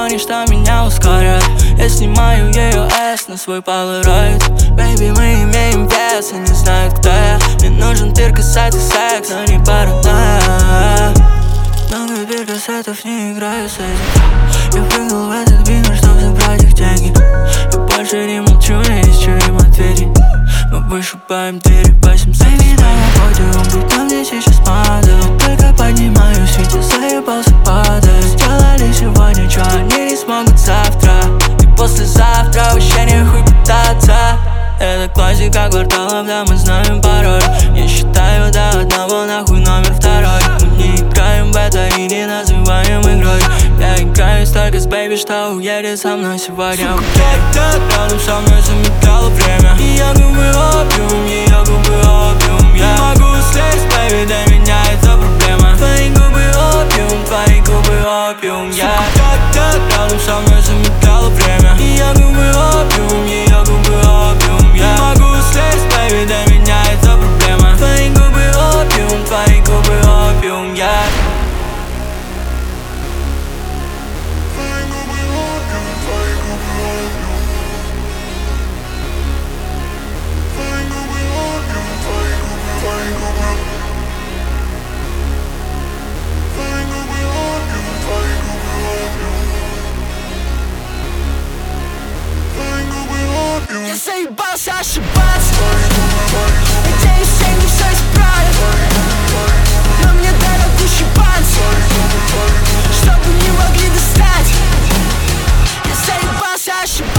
телефоне, что меня ускорят. Я снимаю ее S на свой полароид. Baby, мы имеем вес, и не знают, кто я. Мне нужен перкосет и секс, но не паранойя. Много перкосетов, не играю с этим. Я прыгнул в этот бинго, чтоб забрать их деньги. Я больше не молчу, я ищу им ответить. Мы вышибаем двери по 700. Baby, дай на подиум, будь там, где сейчас падаю. Только поднимаюсь, ведь я заебался падать. Сделали сегодня, чё они не смогут завтра. И послезавтра вообще не хуй пытаться. Это классика кварталов, да мы знаем пароль. Я считаю до одного, нахуй номер второй. Мы не играем в это и не называем игрой. Я играю столько с бэйби, что уедет со мной сегодня. Сука, где-то рядом со мной замедляла время. Ее губы опиум, ее губы опиум. Я не могу слезть, бэйби, для меня это проблема. Твои губы опиум, твои губы опиум. Я где-то рядом со мной замедляла время. Ее губы опиум, ее губы опиум. Я не могу слезть, бэйби, для меня это проблема. Твои губы опиум, твои губы опиум. Я Я заебался ошибаться. Надеюсь, они все исправят. Но мне дорог ущипаться, чтобы не могли достать. Я заебался ошибаться.